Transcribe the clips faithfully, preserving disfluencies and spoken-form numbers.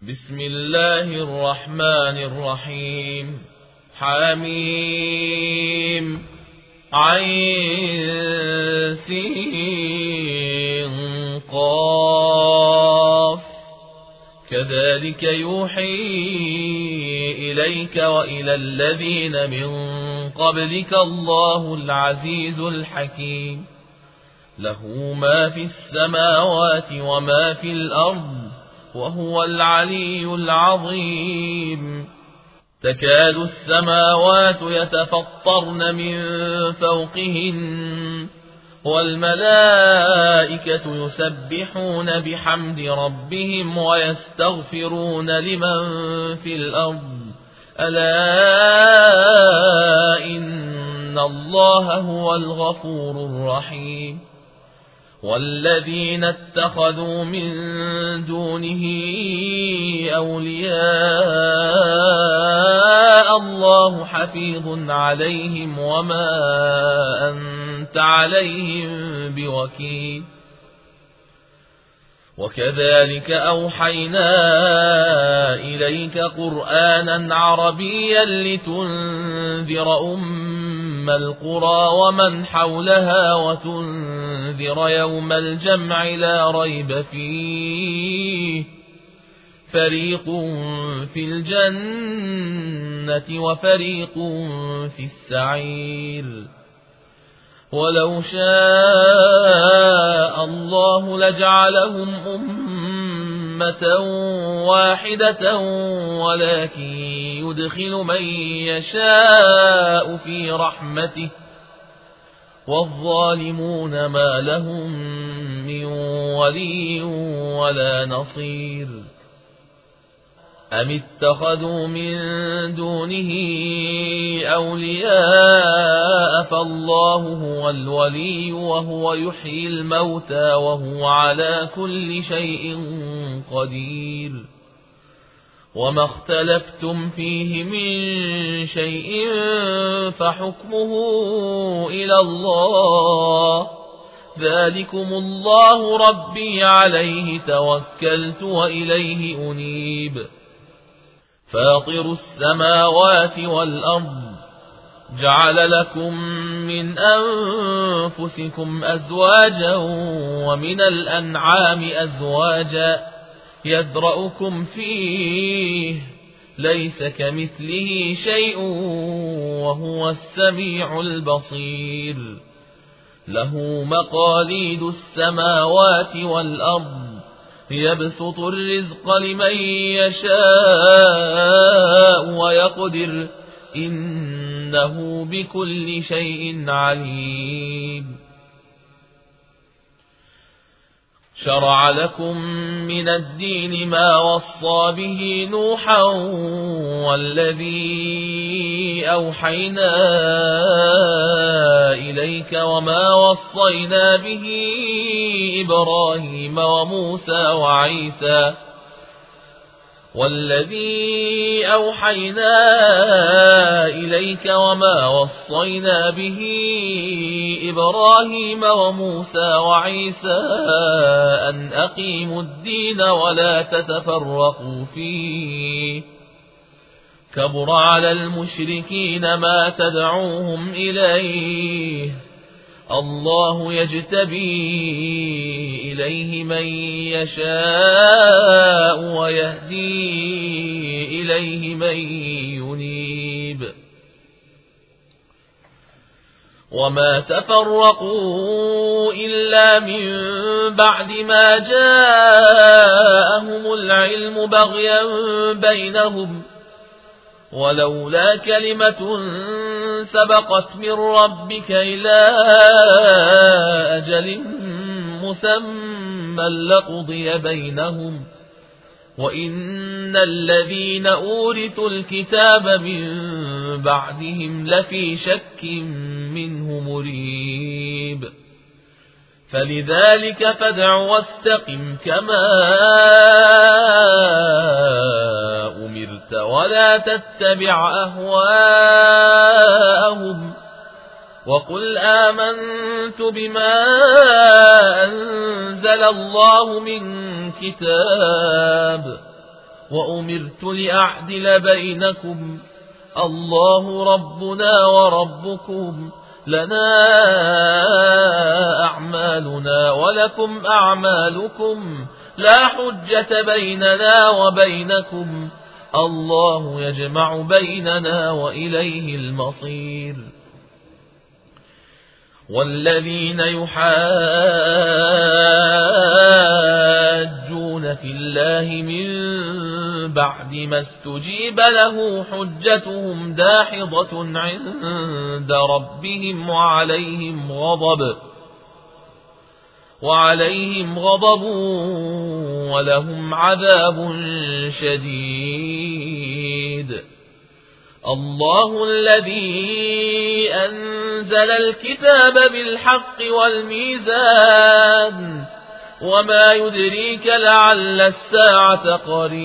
بسم الله الرحمن الرحيم. حميم عين سين قاف كذلك يوحي إليك وإلى الذين من قبلك الله العزيز الحكيم. له ما في السماوات وما في الأرض وهو العلي العظيم. تكاد السماوات يتفطرن من فوقهن والملائكة يسبحون بحمد ربهم ويستغفرون لمن في الأرض ألا إن الله هو الغفور الرحيم. والذين اتخذوا من دونه أولياء الله حفيظ عليهم وما أنت عليهم بوكيل. وكذلك أوحينا إليك قرآنا عربيا لتنذر أم القرى ومن حولها وتنذر يوم الجمع لا ريب فيه فريق في الجنة وفريق في السعير. ولو شاء الله لجعلهم أمة واحدة ولكن يدخل من يشاء في رحمته والظالمون ما لهم من ولي ولا نصير. أم اتخذوا من دونه أولياء فالله هو الولي وهو يحيي الموتى وهو على كل شيء قدير. وما اختلفتم فيه من شيء فحكمه إلى الله ذلكم الله ربي عليه توكلت وإليه أنيب. فاطر السماوات والأرض جعل لكم من أنفسكم أزواجا ومن الأنعام أزواجا يذرأكم فيه ليس كمثله شيء وهو السميع البصير. له مقاليد السماوات والأرض يبسط الرزق لمن يشاء ويقدر إنه بكل شيء عليم. شرع لكم من الدين ما وصى به نوحا والذي أوحينا إليك وما وصينا به إبراهيم وموسى وعيسى والذي أوحينا إليك وما وصينا به إبراهيم وموسى وعيسى أن أقيموا الدين ولا تتفرقوا فيه كبر على المشركين ما تدعوهم إليه الله يجتبي إليه من يشاء ويهدي إليه من ينيب. وما تفرقوا إلا من بعد ما جاءهم العلم بغيا بينهم ولولا كلمة سبقت من ربك إلى أجل مسمى لقضي بينهم وإن الذين أورثوا الكتاب من بعدهم لفي شك منه مريب. فلذلك فادع واستقم كما أمرت ولا تتبع أهواءهم وقل آمنت بما أنزل الله من كتاب وأمرت لأعدل بينكم الله ربنا وربكم لنا أعمالنا ولكم أعمالكم لا حجة بيننا وبينكم الله يجمع بيننا وإليه المصير. والذين يحاجون في الله من بعد ما استجيب له حجتهم داحضة عند ربهم وعليهم غضب وعليهم غضب ولهم عذاب شديد. الله الذي أنزل الكتاب بالحق والميزان وما يدريك لعل الساعة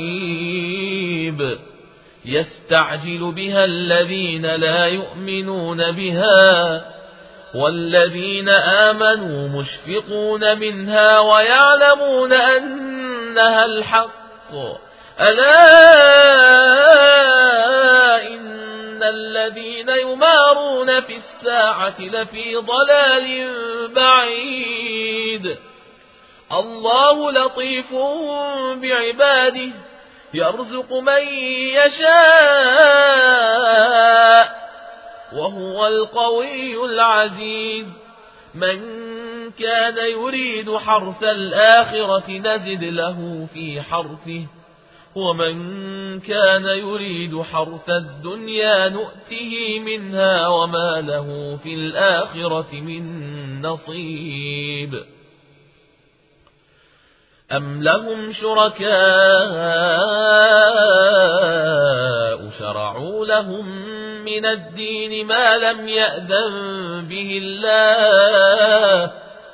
قريب يستعجل بها الذين لا يؤمنون بها والذين آمنوا مشفقون منها ويعلمون أنها الحق ألا إن الذين يمارون في الساعة لفي ضلال بعيد. الله لطيف بعباده يرزق من يشاء وهو القوي العزيز. من كان يريد حرث الآخرة نزد له في حرثه ومن كان يريد حرث الدنيا نؤته منها وما له في الآخرة من نصيب. أم لهم شركاء شرعوا لهم من الدين ما لم يأذن به الله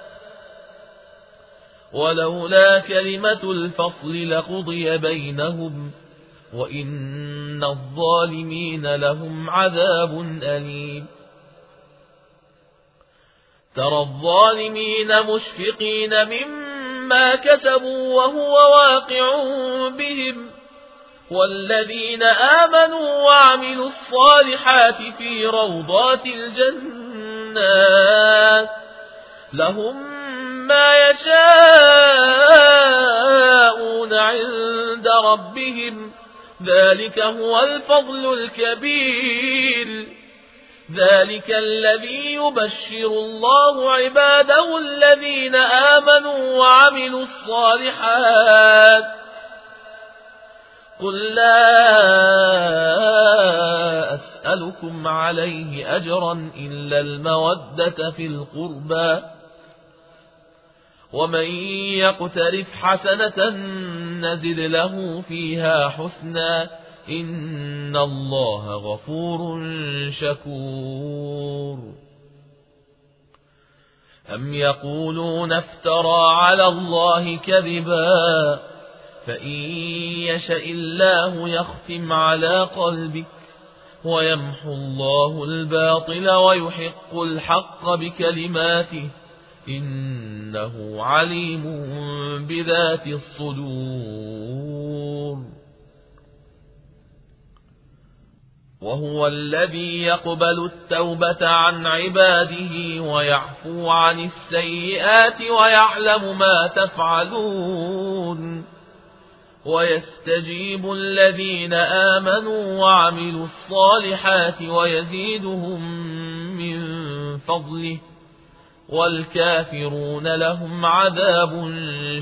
ولولا كلمة الفصل لقضي بينهم وإن الظالمين لهم عذاب أليم. ترى الظالمين مشفقين مما كسبوا وهو واقع بهم والذين آمنوا وعملوا الصالحات في روضات الجنات لهم ما يشاءون عند ربهم ذلك هو الفضل الكبير. ذلك الذي يبشر الله عباده الذين آمنوا وعملوا الصالحات. قل لا أسألكم عليه أجرا إلا المودة في القربى ومن يقترف حسنة نزد له فيها حسنا إن الله غفور شكور. أم يقولون افترى على الله كذبا فإن يشاء الله يختم على قلبك ويمحو الله الباطل ويحق الحق بكلماته إنه عليم بذات الصدور. وهو الذي يقبل التوبة عن عباده ويعفو عن السيئات ويعلم ما تفعلون ويستجيب الذين آمنوا وعملوا الصالحات ويزيدهم من فضله والكافرون لهم عذاب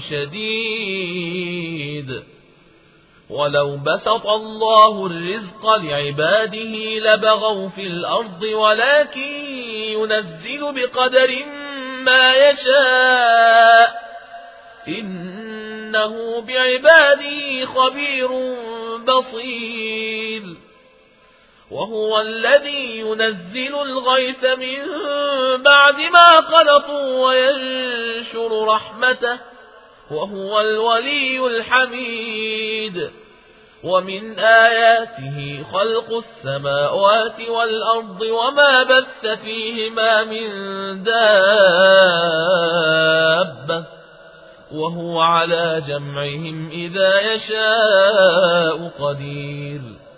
شديد. ولو بسط الله الرزق لعباده لبغوا في الأرض ولكن ينزل بقدر ما يشاء إنه بعباده خبير بصير. وهو الذي ينزل الغيث من بعد ما قنطوا وينشر رحمته وهو الولي الحميد. ومن آياته خلق السماوات والأرض وما بث فيهما من دابة وهو على جمعهم إذا يشاء قدير.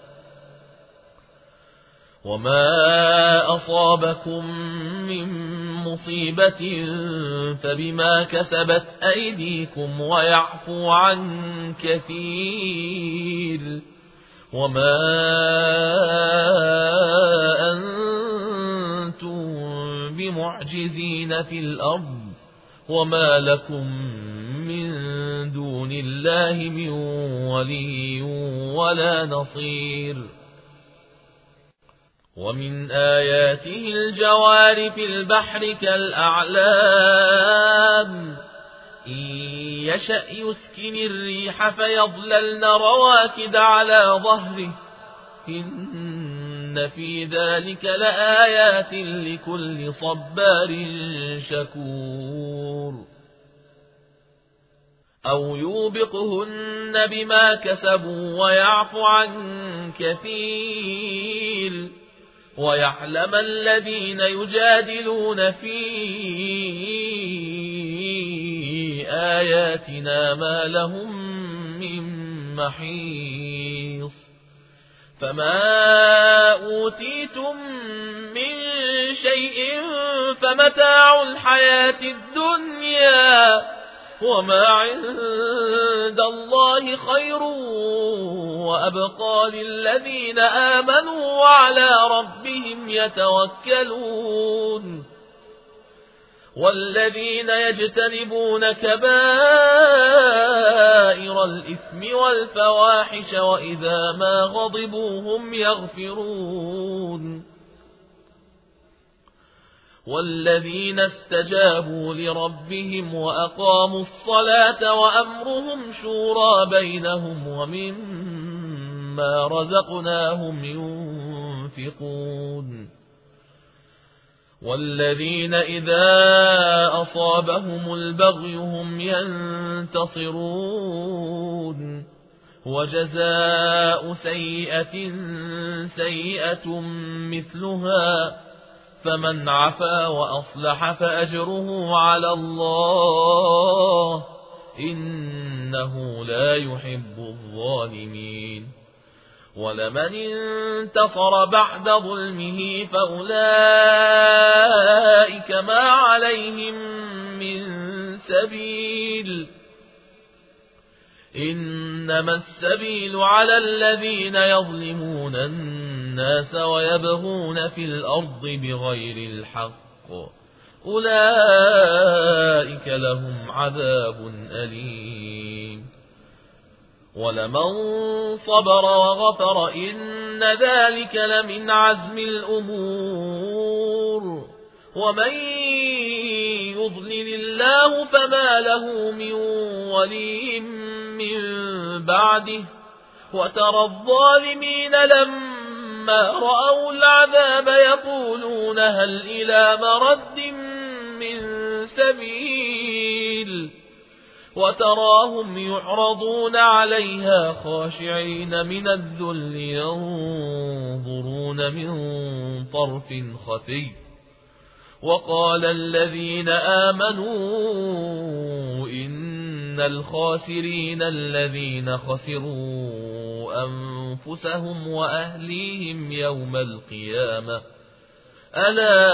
وما أصابكم من مصيبة فبما كسبت أيديكم ويعفو عن كثير. وما أنتم بمعجزين في الأرض وما لكم من دون الله من ولي ولا نصير. ومن آياته الجوار في البحر كالأعلام إن يشأ يسكن الريح فيظللن رواكد على ظهره إن في ذلك لآيات لكل صبار شكور. أو يوبقهن بما كسبوا ويعفو عن كثير. ويعلم الذين يجادلون في آياتنا ما لهم من محيص. فما أوتيتم من شيء فمتاع الحياة الدنيا وما عند الله خير وأبقى للذين آمنوا وعلى ربهم يتوكلون. والذين يجتنبون كبائر الإثم والفواحش وإذا ما غضبوا هم يغفرون. والذين استجابوا لربهم وأقاموا الصلاة وأمرهم شورى بينهم ومما رزقناهم ينفقون. والذين إذا أصابهم البغي هم ينتصرون. وجزاء سيئة سيئة مثلها فمن عفا وأصلح فأجره على الله إنه لا يحب الظالمين. ولمن انتصر بعد ظلمه فأولئك ما عليهم من سبيل إنما السبيل على الذين يظلمون الناس ويبغون في الأرض بغير الحق أولئك لهم عذاب أليم. ولمن صبر وغفر إن ذلك لمن عزم الأمور. ومن يضلل الله فما له من ولي من بعده. وترى الظالمين لما رأوا العذاب يقولون هل إلى مرد من سبيل. وتراهم يعرضون عليها خاشعين من الذل ينظرون من طرف خفي. وقال الذين آمنوا إن الخاسرين الذين خسروا أنفسهم وأهليهم يوم القيامة ألا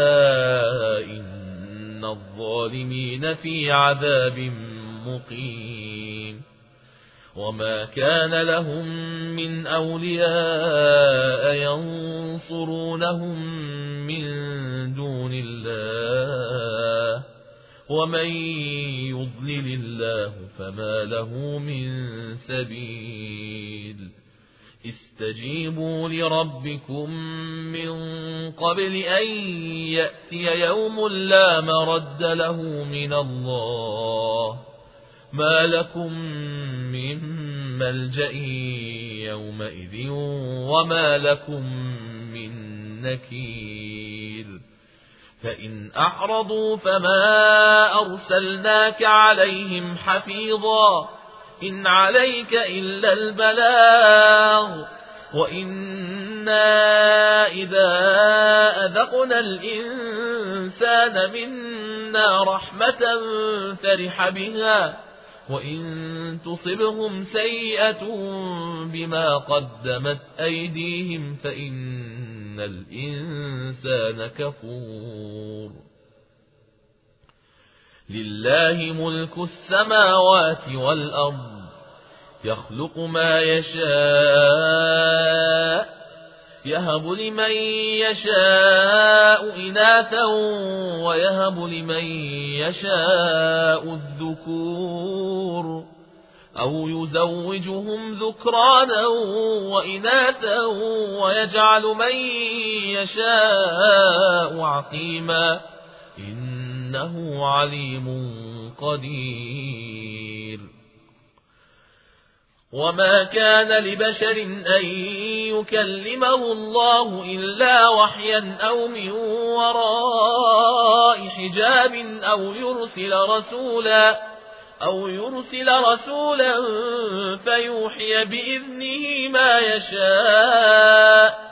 إن الظالمين في عذاب مقيم. وما كان لهم من أولياء ينصرونهم من دون الله ومن يضلل الله فما له من سبيل. استجيبوا لربكم من قبل أن يأتي يوم لا مرد له من الله ما لكم من ملجأ يومئذ وما لكم من نكير. فإن أعرضوا فما أرسلناك عليهم حفيظا إن عليك إلا البلاغ وإنا إذا أذقنا الإنسان منا رحمة فرح بها وإن تصبهم سيئة بما قدمت أيديهم فإن الإنسان كفور. لله ملك السماوات والأرض يخلق ما يشاء يهب لمن يشاء إناثا ويهب لمن يشاء الذكور أو يزوجهم ذكرانا وإناثا ويجعل من يشاء عقيما إنه عليم قدير. وما كان لبشر أن يكلمه الله إلا وحيا أو من وراء حجاب أو يرسل رسولا أو يرسل رسولا فيوحي بإذنه ما يشاء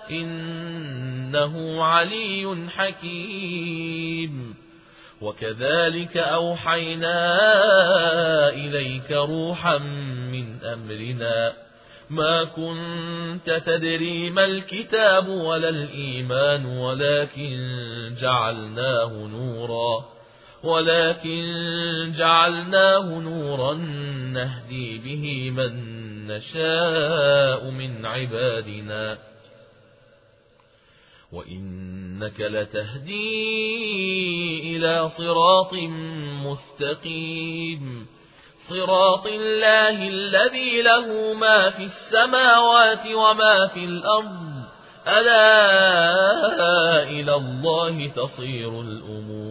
إنه علي حكيم. وكذلك أوحينا إليك روحا من أمرنا ما كنت تدري ما الكتاب ولا الإيمان ولكن جعلناه نورا ولكن جعلناه نورا نهدي به من نشاء من عبادنا وإنك لتهدي إلى صراط مستقيم صراط الله الذي له ما في السماوات وما في الأرض ألا إلى الله تصير الأمور.